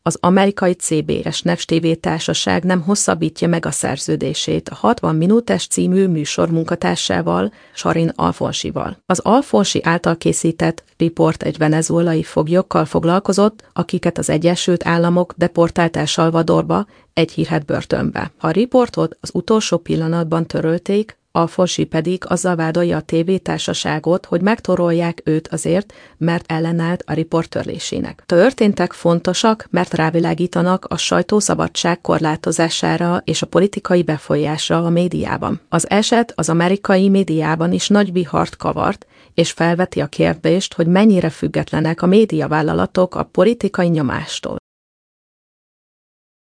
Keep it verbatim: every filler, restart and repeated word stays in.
Az amerikai cé bé es Next té vé társaság nem hosszabbítja meg a szerződését a hatvan Minutes című műsor munkatársával, Sharon Alfonsival. Az Alfonsi által készített riport egy venezuelai foglyokkal foglalkozott, akiket az Egyesült Államok deportált El Salvadorba, egy hírhedt börtönbe. A riportot az utolsó pillanatban törölték, Alfonsi pedig azzal vádolja a tévétársaságot, hogy megtorolják őt azért, mert ellenállt a riport törlésének. Történtek fontosak, mert rávilágítanak a sajtószabadság korlátozására és a politikai befolyásra a médiában. Az eset az amerikai médiában is nagy vihart kavart, és felveti a kérdést, hogy mennyire függetlenek a médiavállalatok a politikai nyomástól.